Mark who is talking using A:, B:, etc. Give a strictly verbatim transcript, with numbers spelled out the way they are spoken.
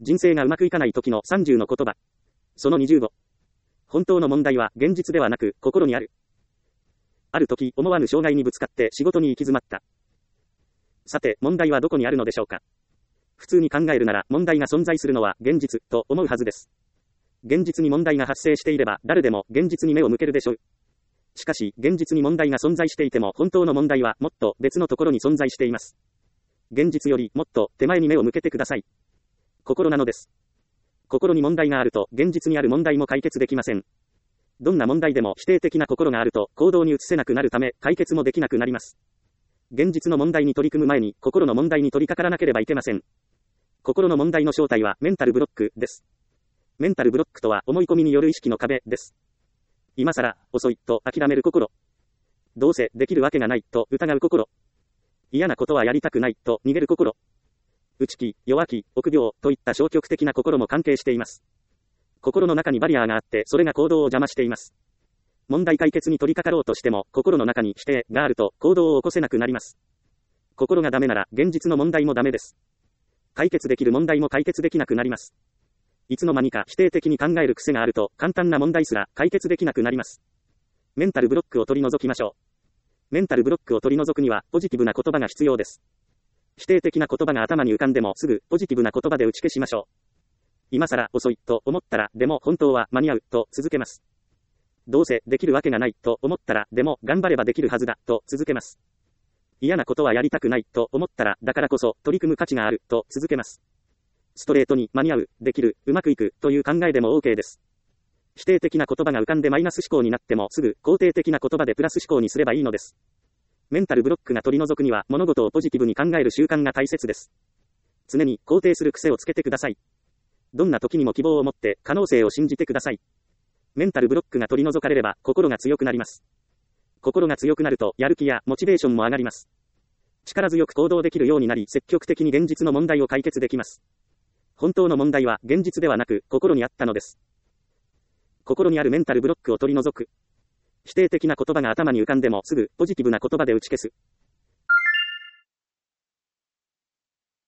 A: 人生がうまくいかない時のさんじゅうの言葉。そのにじゅうご。本当の問題は現実ではなく心にある。ある時、思わぬ障害にぶつかって仕事に行き詰まった。さて、問題はどこにあるのでしょうか。普通に考えるなら、問題が存在するのは現実と思うはずです。現実に問題が発生していれば、誰でも現実に目を向けるでしょう。しかし、現実に問題が存在していても、本当の問題はもっと別のところに存在しています。現実よりもっと手前に目を向けてください。心なのです。心に問題があると、現実にある問題も解決できません。どんな問題でも否定的な心があると、行動に移せなくなるため、解決もできなくなります。現実の問題に取り組む前に、心の問題に取り掛からなければいけません。心の問題の正体は、メンタルブロックです。メンタルブロックとは、思い込みによる意識の壁です。今更、遅い、と諦める心。どうせ、できるわけがない、と疑う心。嫌なことはやりたくない、と逃げる心。内気、弱気、臆病、といった消極的な心も関係しています。心の中にバリアーがあって、それが行動を邪魔しています。問題解決に取り掛かろうとしても、心の中に否定があると、行動を起こせなくなります。心がダメなら、現実の問題もダメです。解決できる問題も解決できなくなります。いつの間にか否定的に考える癖があると、簡単な問題すら解決できなくなります。メンタルブロックを取り除きましょう。メンタルブロックを取り除くには、ポジティブな言葉が必要です。否定的な言葉が頭に浮かんでもすぐ、ポジティブな言葉で打ち消しましょう。今更遅いと思ったら、でも本当は間に合うと続けます。どうせできるわけがないと思ったら、でも頑張ればできるはずだと続けます。嫌なことはやりたくないと思ったら、だからこそ取り組む価値があると続けます。ストレートに間に合う、できる、うまくいくという考えでも OK です。否定的な言葉が浮かんでマイナス思考になってもすぐ肯定的な言葉でプラス思考にすればいいのです。メンタルブロックが取り除くには物事をポジティブに考える習慣が大切です。常に肯定する癖をつけてください。どんな時にも希望を持って可能性を信じてください。メンタルブロックが取り除かれれば心が強くなります。心が強くなるとやる気やモチベーションも上がります。力強く行動できるようになり積極的に現実の問題を解決できます。本当の問題は現実ではなく心にあったのです。心にあるメンタルブロックを取り除く。否定的な言葉が頭に浮かんでもすぐポジティブな言葉で打ち消す。